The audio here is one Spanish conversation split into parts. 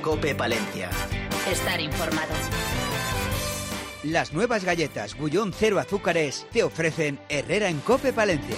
COPE Palencia. Estar informado. Las nuevas galletas Gullón 0 azúcares te ofrecen Herrera en COPE Palencia.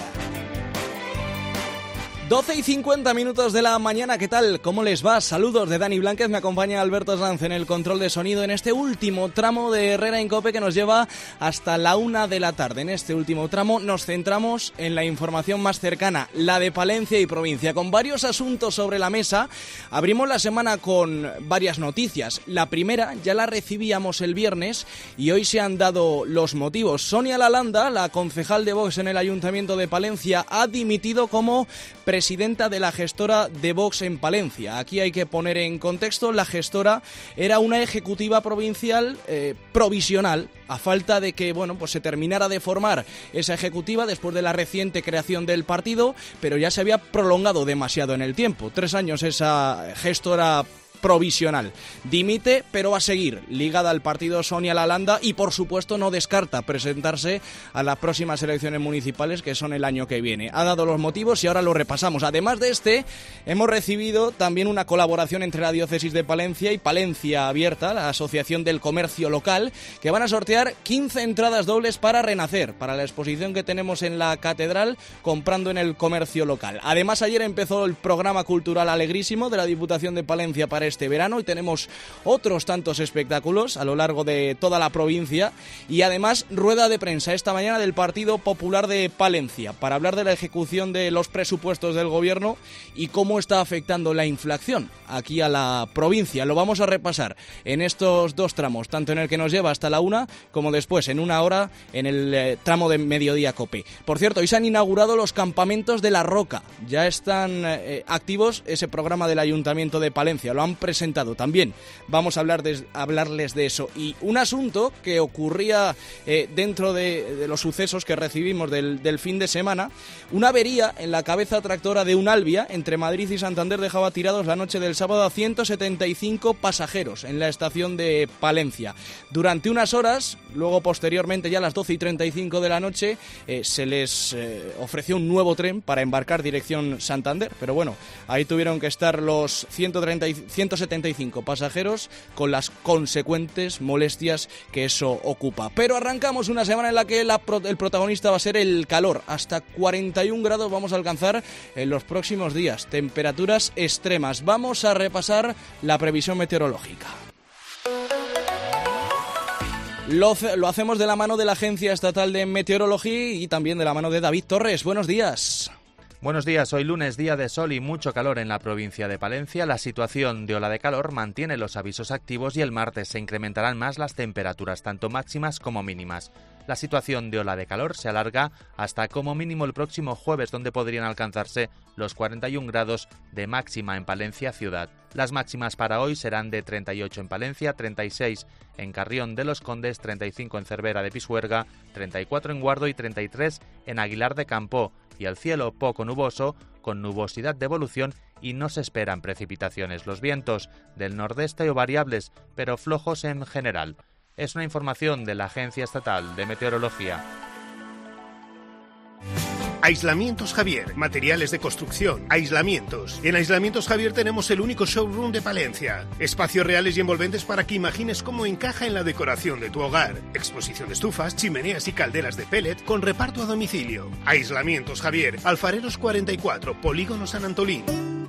12:50 de la mañana, ¿qué tal? ¿Cómo les va? Saludos de Dani Blanquez, me acompaña Alberto Sanz en el control de sonido en este último tramo de Herrera en COPE que nos lleva hasta la 1 de la tarde. En este último tramo nos centramos en la información más cercana, la de Palencia y provincia, con varios asuntos sobre la mesa. Abrimos la semana con varias noticias. La primera ya la recibíamos el viernes y hoy se han dado los motivos. Sonia Lalanda, la concejal de Vox en el Ayuntamiento de Palencia, ha dimitido como presidenta de la gestora de Vox en Palencia. Aquí hay que poner en contexto, la gestora era una ejecutiva provincial provisional, a falta de que pues se terminara de formar esa ejecutiva después de la reciente creación del partido, pero ya se había prolongado demasiado en el tiempo. 3 años esa gestora provisional. Dimite, pero va a seguir ligada al partido Sonia Lalanda y, por supuesto, no descarta presentarse a las próximas elecciones municipales, que son el año que viene. Ha dado los motivos y ahora los repasamos. Además de hemos recibido también una colaboración entre la Diócesis de Palencia y Palencia Abierta, la Asociación del Comercio Local, que van a sortear 15 entradas dobles para Renacer, para la exposición que tenemos en la Catedral, comprando en el comercio local. Además, ayer empezó el programa cultural Alegrísimo de la Diputación de Palencia para este verano y tenemos otros tantos espectáculos a lo largo de toda la provincia y además rueda de prensa esta mañana del Partido Popular de Palencia para hablar de la ejecución de los presupuestos del gobierno y cómo está afectando la inflación aquí a la provincia. Lo vamos a repasar en estos 2 tramos, tanto en el que nos lleva hasta la 1 como después en 1 hora en el tramo de Mediodía COPE. Por cierto, hoy se han inaugurado los campamentos de La Roca. Ya están activos ese programa del Ayuntamiento de Palencia. Lo han presentado también. Vamos a hablarles de eso. Y un asunto que ocurría dentro de los sucesos que recibimos del fin de semana, una avería en la cabeza tractora de un Albia entre Madrid y Santander dejaba tirados la noche del sábado a 175 pasajeros en la estación de Palencia. Durante unas horas, luego posteriormente ya a las 12:35 de la noche, se les ofreció un nuevo tren para embarcar dirección Santander, pero bueno, ahí tuvieron que estar los 175 pasajeros con las consecuentes molestias que eso ocupa. Pero arrancamos una semana en la que el protagonista va a ser el calor. Hasta 41 grados vamos a alcanzar en los próximos días. Temperaturas extremas. Vamos a repasar la previsión meteorológica. Lo hacemos de la mano de la Agencia Estatal de Meteorología y también de la mano de David Torres. Buenos días. Buenos días, hoy lunes, día de sol y mucho calor en la provincia de Palencia. La situación de ola de calor mantiene los avisos activos y el martes se incrementarán más las temperaturas, tanto máximas como mínimas. La situación de ola de calor se alarga hasta como mínimo el próximo jueves, donde podrían alcanzarse los 41 grados de máxima en Palencia ciudad. Las máximas para hoy serán de 38 en Palencia, 36 en Carrión de los Condes, 35 en Cervera de Pisuerga, 34 en Guardo y 33 en Aguilar de Campoo. Y el cielo poco nuboso, con nubosidad de evolución y no se esperan precipitaciones. Los vientos del nordeste o variables, pero flojos en general. Es una información de la Agencia Estatal de Meteorología. Aislamientos Javier, materiales de construcción, aislamientos. En Aislamientos Javier tenemos el único showroom de Palencia. Espacios reales y envolventes para que imagines cómo encaja en la decoración de tu hogar. Exposición de estufas, chimeneas y calderas de pellet con reparto a domicilio. Aislamientos Javier, Alfareros 44, Polígono San Antolín.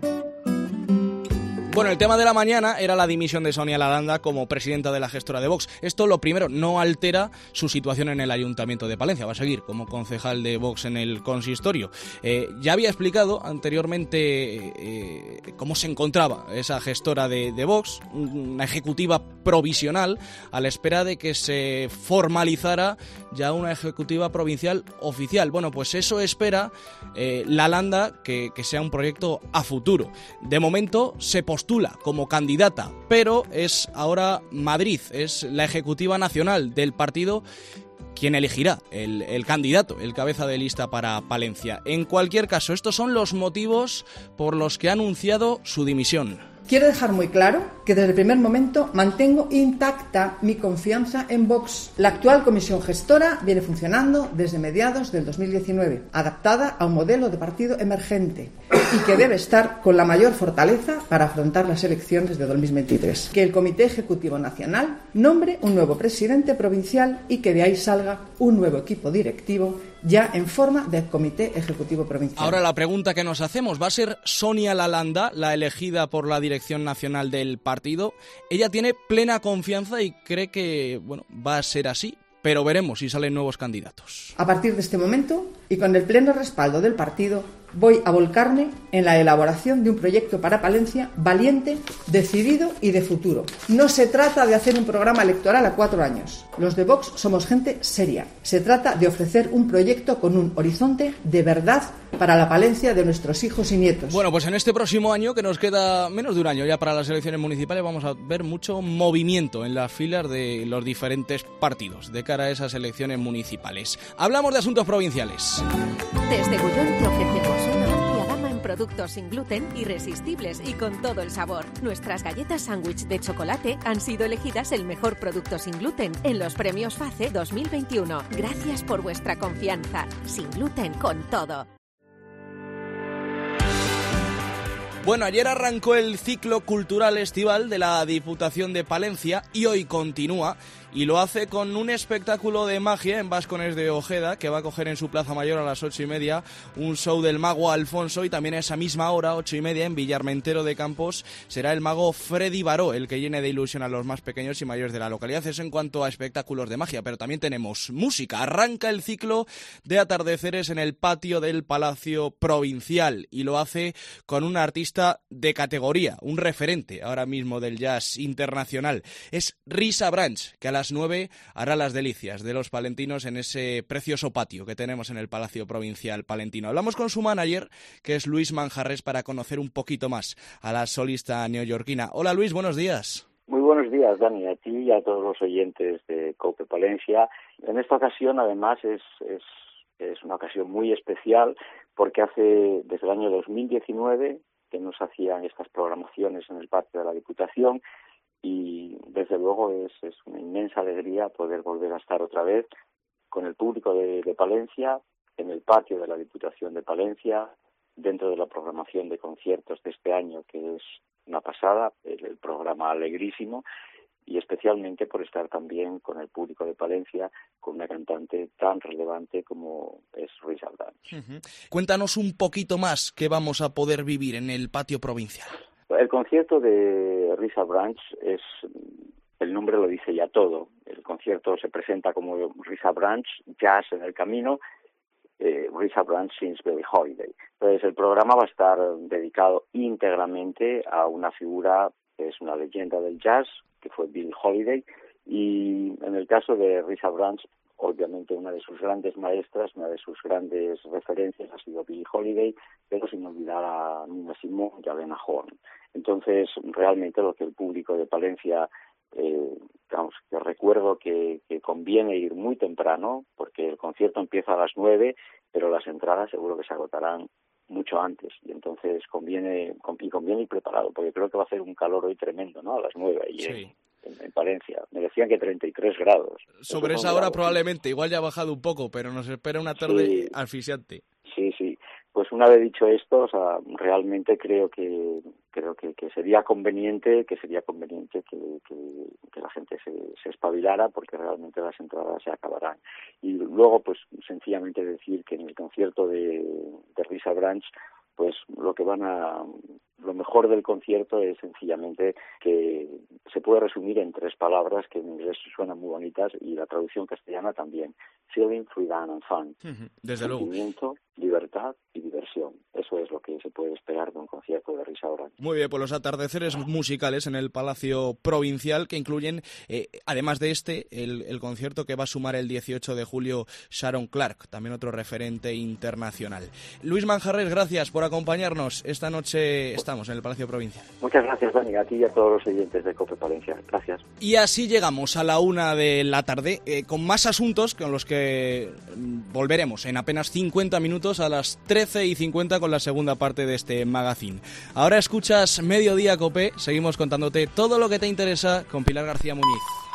Bueno, el tema de la mañana era la dimisión de Sonia Lalanda como presidenta de la gestora de Vox. Esto, lo primero, no altera su situación en el Ayuntamiento de Palencia. Va a seguir como concejal de Vox en el consistorio. Ya había explicado anteriormente cómo se encontraba esa gestora de Vox, una ejecutiva provisional, a la espera de que se formalizara ya una ejecutiva provincial oficial. Bueno, pues eso espera Lalanda que sea un proyecto a futuro. De momento se postula como candidata, pero es ahora Madrid, es la ejecutiva nacional del partido quien elegirá el candidato, el cabeza de lista para Palencia. En cualquier caso, estos son los motivos por los que ha anunciado su dimisión. Quiero dejar muy claro que desde el primer momento mantengo intacta mi confianza en Vox. La actual comisión gestora viene funcionando desde mediados del 2019, adaptada a un modelo de partido emergente, y que debe estar con la mayor fortaleza para afrontar las elecciones de 2023. Que el Comité Ejecutivo Nacional nombre un nuevo presidente provincial y que de ahí salga un nuevo equipo directivo ya en forma de Comité Ejecutivo Provincial. Ahora la pregunta que nos hacemos, ¿va a ser Sonia Lalanda la elegida por la dirección nacional del partido? Ella tiene plena confianza y cree que va a ser así, pero veremos si salen nuevos candidatos. A partir de este momento, y con el pleno respaldo del partido, voy a volcarme en la elaboración de un proyecto para Palencia valiente, decidido y de futuro. No se trata de hacer un programa electoral a 4 años. Los de Vox somos gente seria. Se trata de ofrecer un proyecto con un horizonte de verdad para la Palencia de nuestros hijos y nietos. Bueno, pues en este próximo año, que nos queda menos de un año ya para las elecciones municipales, vamos a ver mucho movimiento en las filas de los diferentes partidos de cara a esas elecciones municipales. Hablamos de asuntos provinciales. Desde Gullón te ofrecemos una amplia gama en productos sin gluten, irresistibles y con todo el sabor. Nuestras galletas sándwich de chocolate han sido elegidas el mejor producto sin gluten en los premios FACE 2021. Gracias por vuestra confianza. Sin gluten, con todo. Bueno, ayer arrancó el ciclo cultural estival de la Diputación de Palencia y hoy continúa, y lo hace con un espectáculo de magia en Bascones de Ojeda, que va a coger en su Plaza Mayor a las 8:30 un show del mago Alfonso, y también a esa misma hora, 8:30, en Villarmentero de Campos, será el mago Freddy Baró el que llene de ilusión a los más pequeños y mayores de la localidad. Eso en cuanto a espectáculos de magia, pero también tenemos música. Arranca el ciclo de atardeceres en el patio del Palacio Provincial, y lo hace con un artista de categoría, un referente ahora mismo del jazz internacional. Es Risa Branch, que a las 9 hará las delicias de los palentinos en ese precioso patio que tenemos en el Palacio Provincial palentino. Hablamos con su manager, que es Luis Manjarres, para conocer un poquito más a la solista neoyorquina. Hola Luis, buenos días. Muy buenos días, Dani, a ti y a todos los oyentes de COPE Palencia. En esta ocasión, además, es una ocasión muy especial porque desde el año 2019 que nos hacían estas programaciones en el patio de la Diputación, y desde luego es una inmensa alegría poder volver a estar otra vez con el público de Palencia, en el patio de la Diputación de Palencia, dentro de la programación de conciertos de este año, que es una pasada, el programa alegrísimo, y especialmente por estar también con el público de Palencia, con una cantante tan relevante como es Risa Branch. Uh-huh. Cuéntanos un poquito más qué vamos a poder vivir en el patio provincial. El concierto de Risa Branch el nombre lo dice ya todo. El concierto se presenta como Risa Branch, Jazz en el Camino, Risa Branch since Billie Holiday. Entonces el programa va a estar dedicado íntegramente a una figura que es una leyenda del jazz, que fue Billie Holiday, y en el caso de Risa Branch, obviamente una de sus grandes maestras, una de sus grandes referencias ha sido Billie Holiday, pero sin olvidar a Nina Simone y a Lena Horne. Entonces, realmente lo que el público de Palencia, que recuerdo que conviene ir muy temprano, porque el concierto empieza a las 9, pero las entradas seguro que se agotarán mucho antes, y entonces conviene ir preparado, porque creo que va a hacer un calor hoy tremendo, ¿no? A las 9 allí sí. en Palencia. Me decían que 33 grados. Sobre esa hora probablemente, igual ya ha bajado un poco, pero nos espera una tarde asfixiante. Sí. Pues una vez dicho esto, realmente creo que sería conveniente que la gente se espabilara, porque realmente las entradas se acabarán. Y luego, pues sencillamente decir que en el concierto de Risa Branch, pues lo mejor del concierto es sencillamente que se puede resumir en 3 palabras que en inglés suenan muy bonitas, y la traducción castellana también: feeling, freedom and fun. Desde luego. Sentimiento, libertad y diversión. Eso es lo que se puede esperar de un concierto de Risa Branch. Muy bien, pues los atardeceres musicales en el Palacio Provincial, que incluyen, además de el concierto que va a sumar el 18 de julio Sharon Clark, también otro referente internacional. Luis Manjarres, gracias por acompañarnos. Esta noche estamos en el Palacio Provincial. Muchas gracias, Dani, a ti y a todos los oyentes de COPE Palencia. Gracias. Y así llegamos a la 1 de la tarde, con más asuntos con los que volveremos en apenas 50 minutos a las 13:50 con la segunda parte de este magazine. Ahora escuchas Mediodía COPE, seguimos contándote todo lo que te interesa con Pilar García Muñiz.